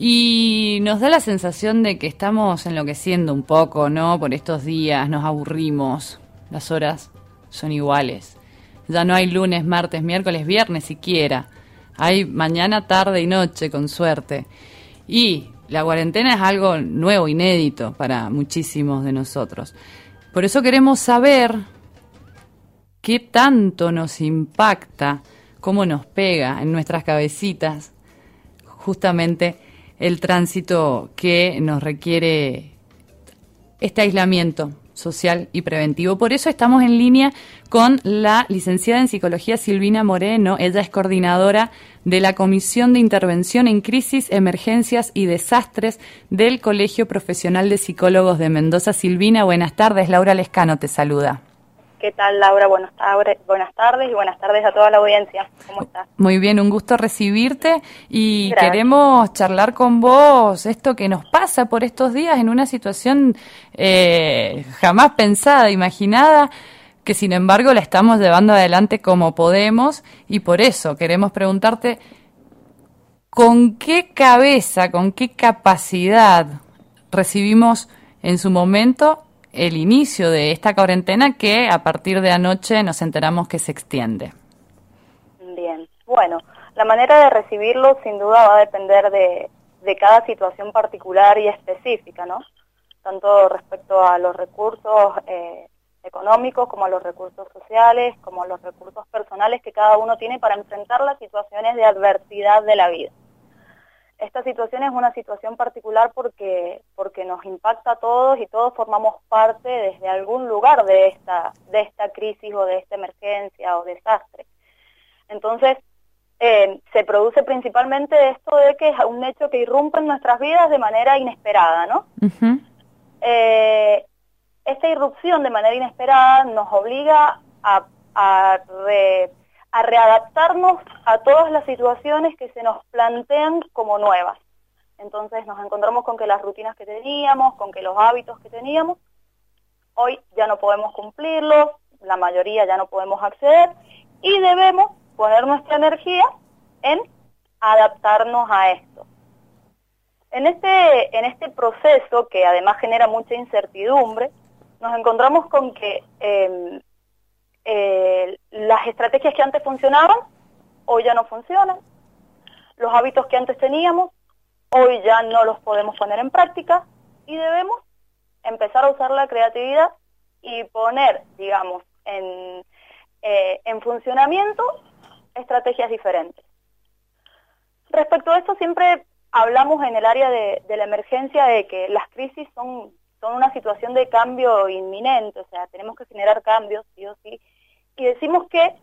Y nos da la sensación de que estamos enloqueciendo un poco, ¿no? Por estos días, nos aburrimos, las horas son iguales. Ya no hay lunes, martes, miércoles, viernes siquiera. Hay mañana, tarde y noche, con suerte. Y la cuarentena es algo nuevo, inédito para muchísimos de nosotros. Por eso queremos saber qué tanto nos impacta, cómo nos pega en nuestras cabecitas, justamente el tránsito que nos requiere este aislamiento social y preventivo. Por eso estamos en línea con la licenciada en Psicología Silvina Moreno. Ella es coordinadora de la Comisión de Intervención en Crisis, Emergencias y Desastres del Colegio Profesional de Psicólogos de Mendoza. Silvina, buenas tardes. Laura Lescano te saluda. ¿Qué tal, Laura? Buenas tardes y buenas tardes a toda la audiencia. ¿Cómo estás? Muy bien, un gusto recibirte y Gracias. Queremos charlar con vos esto que nos pasa por estos días en una situación jamás pensada, imaginada, que sin embargo la estamos llevando adelante como podemos y por eso queremos preguntarte ¿con qué cabeza, con qué capacidad recibimos en su momento el inicio de esta cuarentena que a partir de anoche nos enteramos que se extiende? Bien, bueno, la manera de recibirlo sin duda va a depender de cada situación particular y específica, ¿no? Tanto respecto a los recursos económicos como a los recursos sociales, como a los recursos personales que cada uno tiene para enfrentar las situaciones de adversidad de la vida. Esta situación es una situación particular porque nos impacta a todos y todos formamos parte desde algún lugar de esta crisis o de esta emergencia o desastre. Entonces, se produce principalmente esto de que es un hecho que irrumpe en nuestras vidas de manera inesperada, ¿no? Uh-huh. Esta irrupción de manera inesperada nos obliga a readaptarnos a todas las situaciones que se nos plantean como nuevas. Entonces nos encontramos con que las rutinas que teníamos, con que los hábitos que teníamos, hoy ya no podemos cumplirlos, la mayoría ya no podemos acceder y debemos poner nuestra energía en adaptarnos a esto. En este proceso, que además genera mucha incertidumbre, nos encontramos con que las estrategias que antes funcionaban, hoy ya no funcionan. Los hábitos que antes teníamos, hoy ya no los podemos poner en práctica y debemos empezar a usar la creatividad y poner, digamos, en funcionamiento estrategias diferentes. Respecto a esto, siempre hablamos en el área de la emergencia de que las crisis son una situación de cambio inminente, o sea, tenemos que generar cambios, sí o sí, y decimos que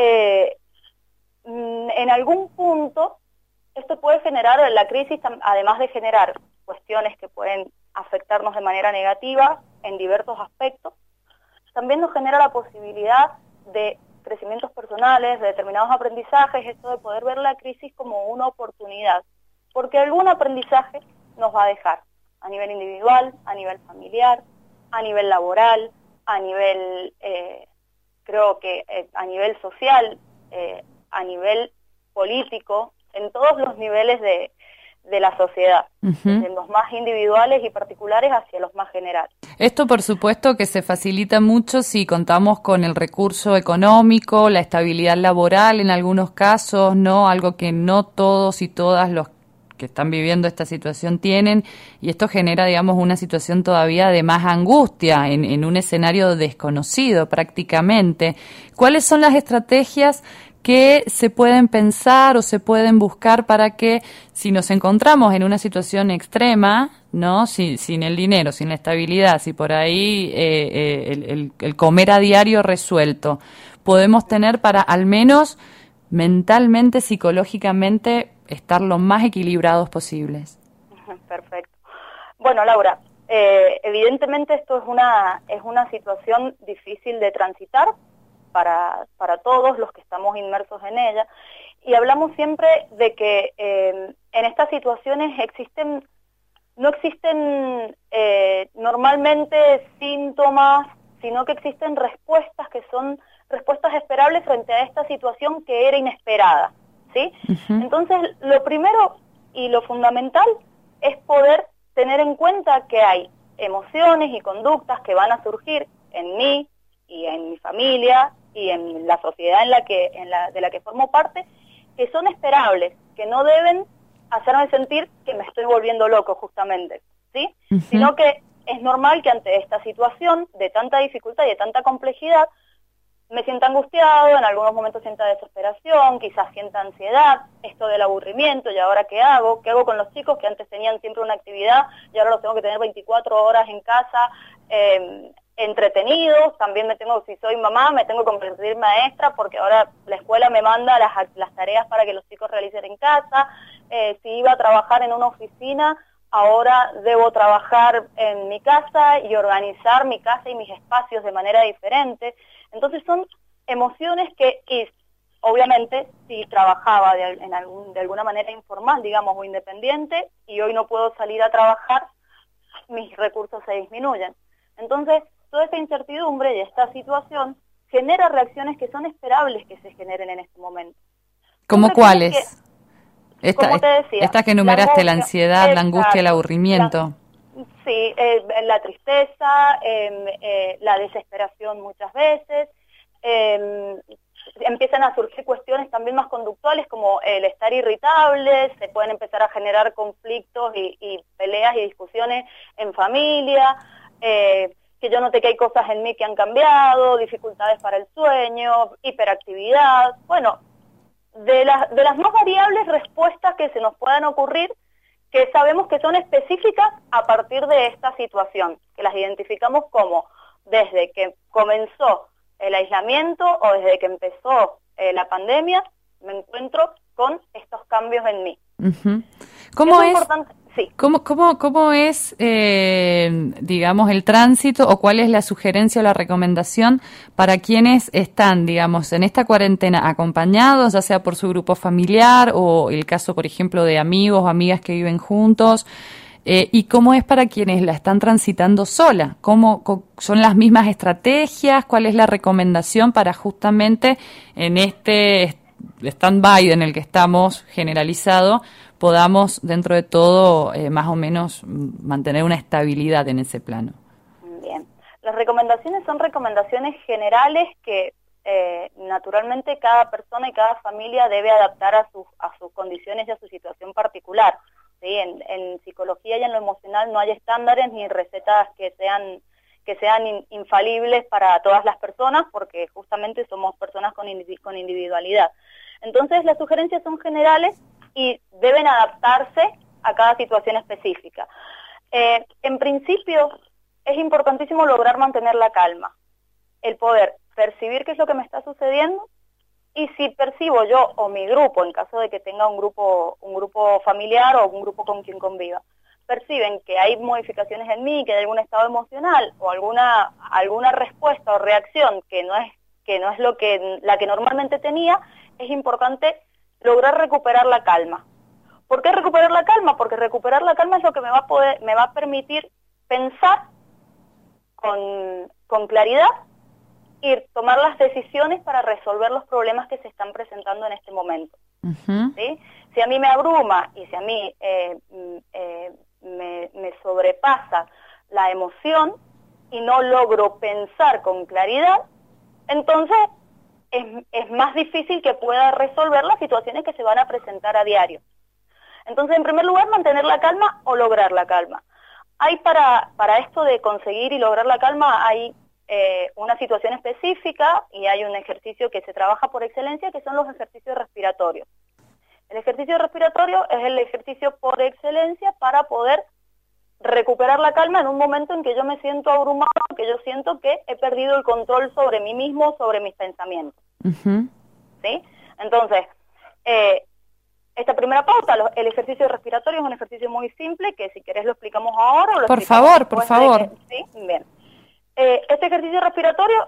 en algún punto esto puede generar, la crisis, además de generar cuestiones que pueden afectarnos de manera negativa en diversos aspectos, también nos genera la posibilidad de crecimientos personales, de determinados aprendizajes, esto de poder ver la crisis como una oportunidad, porque algún aprendizaje nos va a dejar a nivel individual, a nivel familiar, a nivel laboral, a nivel, creo que a nivel social, a nivel político, en todos los niveles de la sociedad, Uh-huh. desde los más individuales y particulares hacia los más generales. Esto, por supuesto, que se facilita mucho si contamos con el recurso económico, la estabilidad laboral en algunos casos, ¿no? Algo que no todos y todas los que están viviendo esta situación tienen, y esto genera, digamos, una situación todavía de más angustia en un escenario desconocido prácticamente. ¿Cuáles son las estrategias que se pueden pensar o se pueden buscar para que si nos encontramos en una situación extrema, ¿no? Sin el dinero, sin la estabilidad, si por ahí el comer a diario resuelto, podemos tener para al menos mentalmente, psicológicamente, estar lo más equilibrados posibles? Perfecto. Bueno, Laura, evidentemente esto es una situación difícil de transitar para todos los que estamos inmersos en ella, y hablamos siempre de que en estas situaciones no existen normalmente síntomas, sino que existen respuestas que son respuestas esperables frente a esta situación que era inesperada, ¿sí? Uh-huh. Entonces, lo primero y lo fundamental es poder tener en cuenta que hay emociones y conductas que van a surgir en mí y en mi familia y en la sociedad de la que formo parte, que son esperables, que no deben hacerme sentir que me estoy volviendo loco justamente, ¿sí? Sino que es normal que ante esta situación de tanta dificultad y de tanta complejidad me sienta angustiado, en algunos momentos sienta desesperación, quizás sienta ansiedad, esto del aburrimiento, ¿y ahora qué hago? ¿Qué hago con los chicos que antes tenían siempre una actividad y ahora los tengo que tener 24 horas en casa entretenidos? También si soy mamá, me tengo que convertir maestra porque ahora la escuela me manda las tareas para que los chicos realicen en casa. Si iba a trabajar en una oficina, ahora debo trabajar en mi casa y organizar mi casa y mis espacios de manera diferente. Entonces son emociones que, obviamente, si trabajaba de alguna manera informal, digamos, o independiente, y hoy no puedo salir a trabajar, mis recursos se disminuyen. Entonces, toda esta incertidumbre y esta situación genera reacciones que son esperables que se generen en este momento. ¿Cómo cuáles? Como te decía, esta que enumeraste, la ansiedad, la angustia, el aburrimiento. Sí, la tristeza, la desesperación muchas veces, empiezan a surgir cuestiones también más conductuales como el estar irritable, se pueden empezar a generar conflictos y peleas y discusiones en familia, que yo noté que hay cosas en mí que han cambiado, dificultades para el sueño, hiperactividad, bueno, de las más variables respuestas que se nos puedan ocurrir, que sabemos que son específicas a partir de esta situación, que las identificamos como desde que comenzó el aislamiento o desde que empezó la pandemia, me encuentro con estos cambios en mí. ¿Cómo es? Sí. ¿Cómo es, digamos, el tránsito o cuál es la sugerencia o la recomendación para quienes están, digamos, en esta cuarentena acompañados, ya sea por su grupo familiar o el caso, por ejemplo, de amigos o amigas que viven juntos? ¿Y cómo es para quienes la están transitando sola? ¿Cómo son las mismas estrategias? ¿Cuál es la recomendación para justamente en este stand-by en el que estamos generalizado podamos, dentro de todo, más o menos mantener una estabilidad en ese plano? Bien. Las recomendaciones son recomendaciones generales que naturalmente cada persona y cada familia debe adaptar a sus condiciones y a su situación particular. ¿Sí? En psicología y en lo emocional no hay estándares ni recetas que sean infalibles para todas las personas, porque justamente somos personas con individualidad. Entonces las sugerencias son generales y deben adaptarse a cada situación específica. En principio es importantísimo lograr mantener la calma, el poder percibir qué es lo que me está sucediendo, y si percibo yo o mi grupo, en caso de que tenga un grupo familiar o un grupo con quien conviva, perciben que hay modificaciones en mí, que hay algún estado emocional o alguna respuesta o reacción que no es la que normalmente tenía, es importante lograr recuperar la calma. ¿Por qué recuperar la calma? Porque recuperar la calma es lo que me va a permitir pensar con claridad y tomar las decisiones para resolver los problemas que se están presentando en este momento. ¿Sí? Si a mí me abruma y si a mí me sobrepasa la emoción y no logro pensar con claridad, entonces es más difícil que pueda resolver las situaciones que se van a presentar a diario. Entonces, en primer lugar, mantener la calma o lograr la calma. Hay para esto de conseguir y lograr la calma, hay una situación específica y hay un ejercicio que se trabaja por excelencia, que son los ejercicios respiratorios. El ejercicio respiratorio es el ejercicio por excelencia para poder recuperar la calma en un momento en que yo me siento abrumado, que yo siento que he perdido el control sobre mí mismo, sobre mis pensamientos. ¿Sí? Entonces, esta primera pauta, el ejercicio respiratorio es un ejercicio muy simple, que si querés lo explicamos ahora. O lo por favor. ¿Sí? Bien. Este ejercicio respiratorio,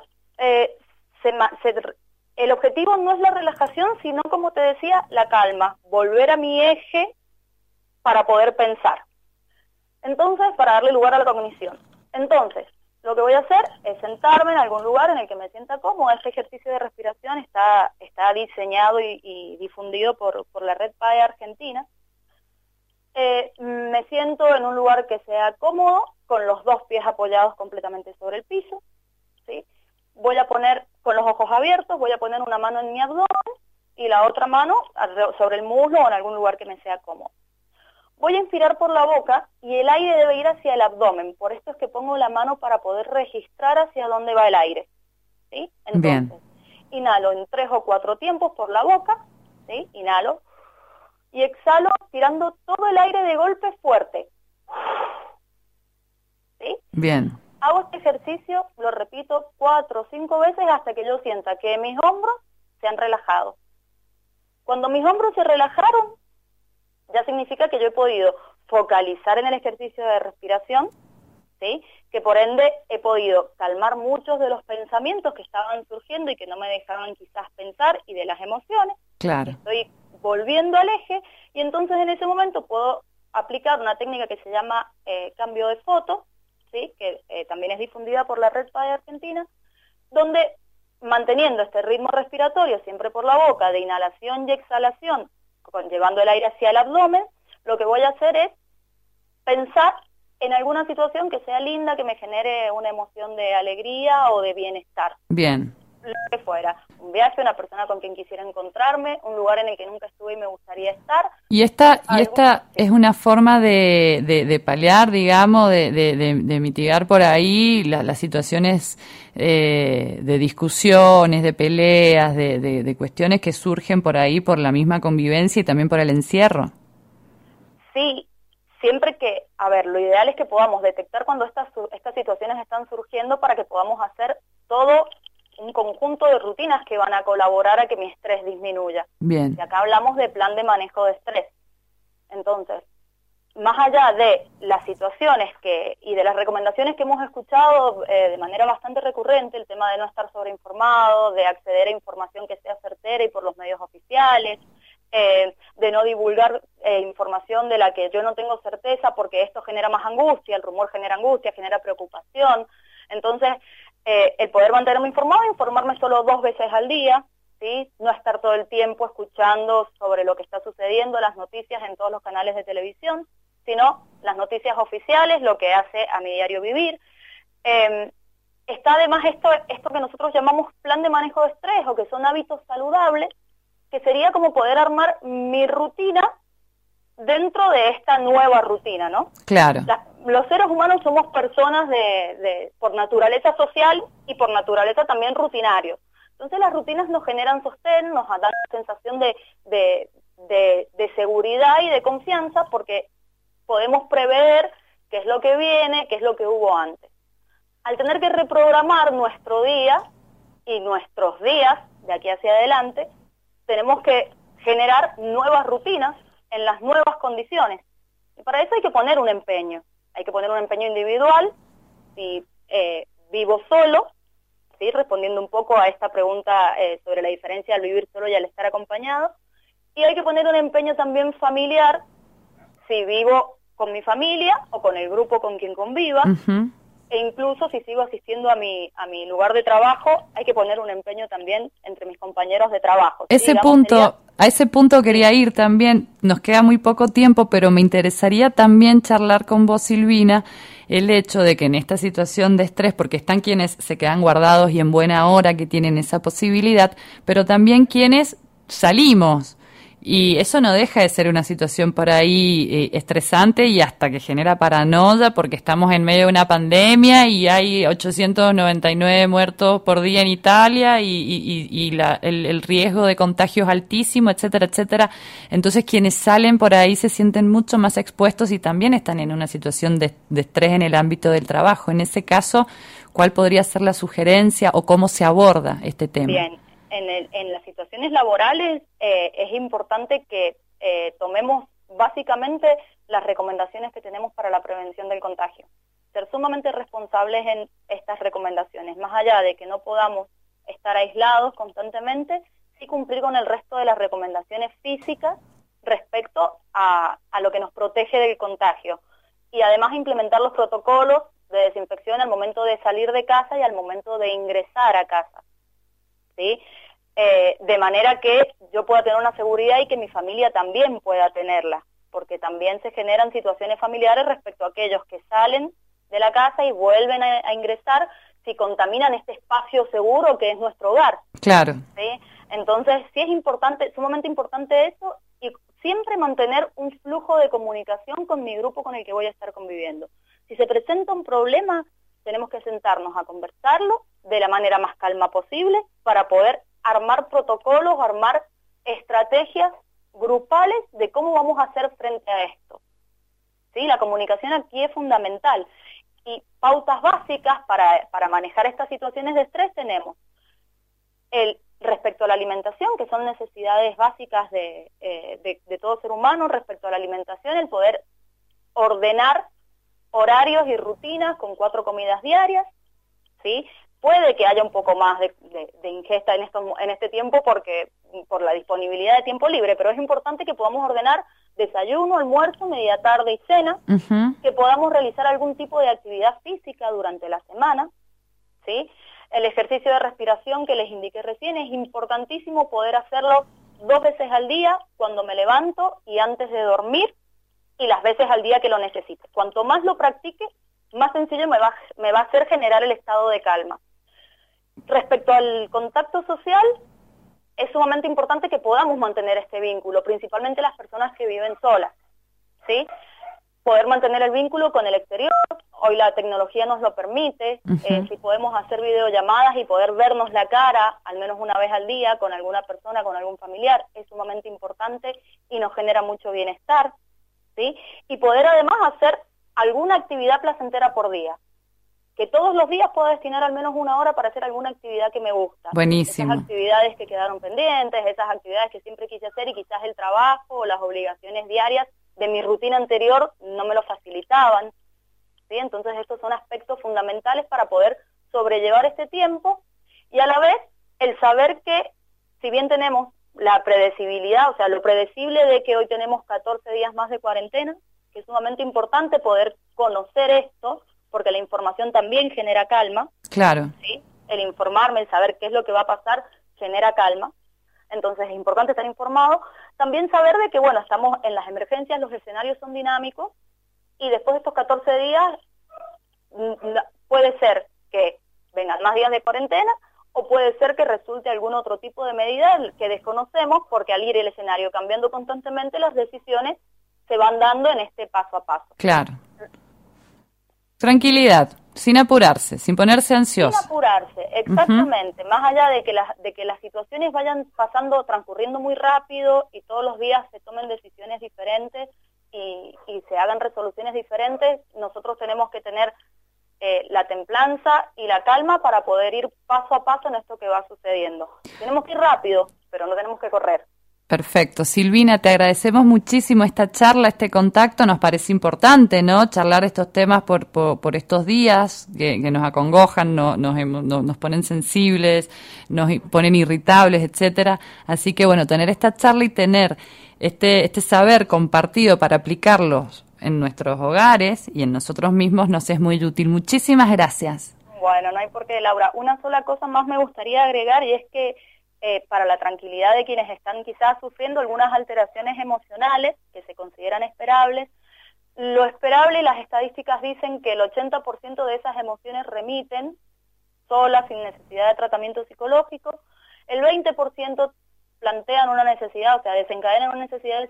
el objetivo no es la relajación, sino, como te decía, la calma, volver a mi eje para poder pensar. Entonces, para darle lugar a la cognición. Entonces, lo que voy a hacer es sentarme en algún lugar en el que me sienta cómodo. Este ejercicio de respiración está diseñado y difundido por la Red PAE Argentina. Me me siento en un lugar que sea cómodo, con los 2 pies apoyados completamente sobre el piso, ¿sí? Voy a poner, con los ojos abiertos, voy a poner una mano en mi abdomen y la otra mano sobre el muslo o en algún lugar que me sea cómodo. Voy a inspirar por la boca y el aire debe ir hacia el abdomen, por esto es que pongo la mano para poder registrar hacia dónde va el aire, ¿sí? Entonces, bien, inhalo en 3 o 4 tiempos por la boca, ¿sí? Inhalo y exhalo tirando todo el aire de golpe fuerte, ¿sí? Bien. Hago este ejercicio, lo repito 4 o 5 veces hasta que yo sienta que mis hombros se han relajado. Cuando mis hombros se relajaron, ya significa que yo he podido focalizar en el ejercicio de respiración, ¿sí? Que por ende he podido calmar muchos de los pensamientos que estaban surgiendo y que no me dejaban quizás pensar, y de las emociones. Claro. Estoy volviendo al eje y entonces en ese momento puedo aplicar una técnica que se llama cambio de foto, ¿sí? Que también es difundida por la Red PAE Argentina, donde manteniendo este ritmo respiratorio siempre por la boca, de inhalación y exhalación, llevando el aire hacia el abdomen, lo que voy a hacer es pensar en alguna situación que sea linda, que me genere una emoción de alegría o de bienestar. Bien. Lo que fuera. Un viaje, una persona con quien quisiera encontrarme, un lugar en el que nunca estuve y me gustaría estar. Y esta es una forma de paliar, digamos, de mitigar por ahí las situaciones de discusiones, de peleas, de cuestiones que surgen por ahí por la misma convivencia y también por el encierro. Sí, siempre que, a ver, lo ideal es que podamos detectar cuando estas situaciones están surgiendo para que podamos hacer todo un conjunto de rutinas que van a colaborar a que mi estrés disminuya. Bien. Y acá hablamos de plan de manejo de estrés. Entonces, más allá de las situaciones y de las recomendaciones que hemos escuchado de manera bastante recurrente, el tema de no estar sobreinformado, de acceder a información que sea certera y por los medios oficiales, de no divulgar información de la que yo no tengo certeza porque esto genera más angustia, el rumor genera angustia, genera preocupación. Entonces, el poder mantenerme informado, informarme solo 2 veces al día, ¿sí? No estar todo el tiempo escuchando sobre lo que está sucediendo, las noticias en todos los canales de televisión, sino las noticias oficiales, lo que hace a mi diario vivir. Está además esto que nosotros llamamos plan de manejo de estrés, o que son hábitos saludables, que sería como poder armar mi rutina dentro de esta nueva rutina, ¿no? Claro. Los seres humanos somos personas por naturaleza social y por naturaleza también rutinarios. Entonces las rutinas nos generan sostén, nos dan una sensación de seguridad y de confianza porque podemos prever qué es lo que viene, qué es lo que hubo antes. Al tener que reprogramar nuestro día y nuestros días de aquí hacia adelante, tenemos que generar nuevas rutinas en las nuevas condiciones. Y para eso hay que poner un empeño. Hay que poner un empeño individual. Si vivo solo, ¿sí? Respondiendo un poco a esta pregunta sobre la diferencia al vivir solo y al estar acompañado. Y hay que poner un empeño también familiar, si vivo con mi familia o con el grupo con quien conviva. Uh-huh. E incluso si sigo asistiendo a mi lugar de trabajo, hay que poner un empeño también entre mis compañeros de trabajo. ¿Sí? A ese punto quería ir también. Nos queda muy poco tiempo, pero me interesaría también charlar con vos, Silvina, el hecho de que en esta situación de estrés, porque están quienes se quedan guardados y en buena hora que tienen esa posibilidad, pero también quienes salimos. Y eso no deja de ser una situación por ahí estresante y hasta que genera paranoia porque estamos en medio de una pandemia y hay 899 muertos por día en Italia y el riesgo de contagio es altísimo, etcétera, etcétera. Entonces quienes salen por ahí se sienten mucho más expuestos y también están en una situación de estrés en el ámbito del trabajo. En ese caso, ¿cuál podría ser la sugerencia o cómo se aborda este tema? Bien. En las situaciones laborales es importante que tomemos básicamente las recomendaciones que tenemos para la prevención del contagio. Ser sumamente responsables en estas recomendaciones, más allá de que no podamos estar aislados constantemente, sí cumplir con el resto de las recomendaciones físicas respecto a lo que nos protege del contagio. Y además implementar los protocolos de desinfección al momento de salir de casa y al momento de ingresar a casa, ¿sí? De manera que yo pueda tener una seguridad y que mi familia también pueda tenerla. porque también se generan situaciones familiares respecto a aquellos que salen de la casa y vuelven a ingresar si contaminan este espacio seguro que es nuestro hogar. Claro. ¿Sí? Entonces, sí es importante, sumamente importante eso, y siempre mantener un flujo de comunicación con mi grupo con el que voy a estar conviviendo. Si se presenta un problema, tenemos que sentarnos a conversarlo de la manera más calma posible para poder armar protocolos, armar estrategias grupales de cómo vamos a hacer frente a esto. ¿Sí? La comunicación aquí es fundamental. Y pautas básicas para manejar estas situaciones de estrés tenemos respecto a la alimentación, que son necesidades básicas de todo ser humano. Respecto a la alimentación, el poder ordenar horarios y rutinas con 4 comidas diarias, ¿sí? Puede que haya un poco más de ingesta en este tiempo por la disponibilidad de tiempo libre, pero es importante que podamos ordenar desayuno, almuerzo, media tarde y cena, que podamos realizar algún tipo de actividad física durante la semana, ¿sí? El ejercicio de respiración que les indiqué recién es importantísimo poder hacerlo 2 veces al día, cuando me levanto y antes de dormir, y las veces al día que lo necesite. Cuanto más lo practique, más sencillo me va a hacer generar el estado de calma. Respecto al contacto social, es sumamente importante que podamos mantener este vínculo, principalmente las personas que viven solas, ¿sí? Poder mantener el vínculo con el exterior. Hoy la tecnología nos lo permite. Si podemos hacer videollamadas y poder vernos la cara al menos una vez al día con alguna persona, con algún familiar, es sumamente importante y nos genera mucho bienestar, ¿sí? Y poder además hacer alguna actividad placentera por día. Que todos los días pueda destinar al menos 1 hora para hacer alguna actividad que me gusta. Buenísimo. Esas actividades que quedaron pendientes, esas actividades que siempre quise hacer y quizás el trabajo o las obligaciones diarias de mi rutina anterior no me lo facilitaban, ¿sí? Entonces estos son aspectos fundamentales para poder sobrellevar este tiempo, y a la vez el saber que si bien tenemos la predecibilidad, o sea, lo predecible de que hoy tenemos 14 días más de cuarentena, que es sumamente importante poder conocer esto, porque la información también genera calma. Claro. ¿Sí? El informarme, el saber qué es lo que va a pasar, genera calma. Entonces es importante estar informado. También saber de que, bueno, estamos en las emergencias, los escenarios son dinámicos, y después de estos 14 días puede ser que vengan más días de cuarentena, o puede ser que resulte algún otro tipo de medida que desconocemos, porque al ir el escenario cambiando constantemente, las decisiones se van dando en este paso a paso. Claro. Tranquilidad, sin apurarse, sin ponerse ansioso. Sin apurarse, exactamente. Más allá de que las situaciones vayan pasando, transcurriendo muy rápido y todos los días se tomen decisiones diferentes y se hagan resoluciones diferentes, nosotros tenemos que tener la templanza y la calma para poder ir paso a paso en esto que va sucediendo. Tenemos que ir rápido, pero no tenemos que correr. Perfecto. Silvina, te agradecemos muchísimo esta charla, este contacto. Nos parece importante, ¿no? Charlar estos temas por estos días que nos acongojan, nos ponen sensibles, nos ponen irritables, etcétera. Así que, bueno, tener esta charla y tener este saber compartido para aplicarlos en nuestros hogares y en nosotros mismos nos es muy útil. Muchísimas gracias. Bueno, no hay por qué, Laura. Una sola cosa más me gustaría agregar, y es que para la tranquilidad de quienes están quizás sufriendo algunas alteraciones emocionales que se consideran esperables, lo esperable, y las estadísticas dicen que el 80% de esas emociones remiten solas, sin necesidad de tratamiento psicológico, el 20% plantean una necesidad, o sea, desencadenan una necesidad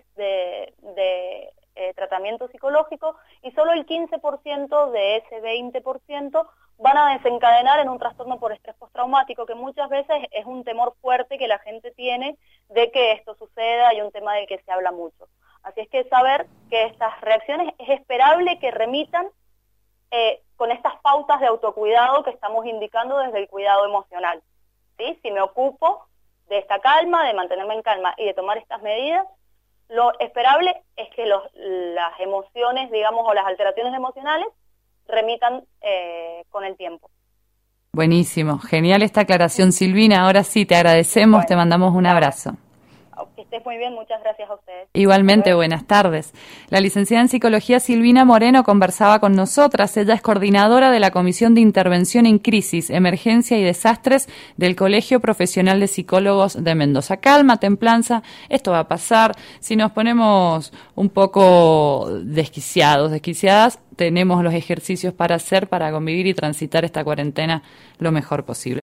de tratamiento psicológico, y solo el 15% de ese 20% van a desencadenar en un trastorno por estrés postraumático, que muchas veces es un temor fuerte que la gente tiene de que esto suceda, y un tema del que se habla mucho. Así es que saber que estas reacciones es esperable que remitan con estas pautas de autocuidado que estamos indicando desde el cuidado emocional, ¿sí? Si me ocupo de esta calma, de mantenerme en calma y de tomar estas medidas, lo esperable es que las emociones, digamos, o las alteraciones emocionales remitan con el tiempo. Buenísimo, genial esta aclaración, Silvina. Ahora sí, te agradecemos, bueno, te mandamos un abrazo. Que estés muy bien, muchas gracias a ustedes. Igualmente, buenas tardes. La licenciada en Psicología Silvina Moreno conversaba con nosotras. Ella es coordinadora de la Comisión de Intervención en Crisis, Emergencia y Desastres del Colegio Profesional de Psicólogos de Mendoza. Calma, templanza, esto va a pasar. Si nos ponemos un poco desquiciadas, tenemos los ejercicios para hacer, para convivir y transitar esta cuarentena lo mejor posible.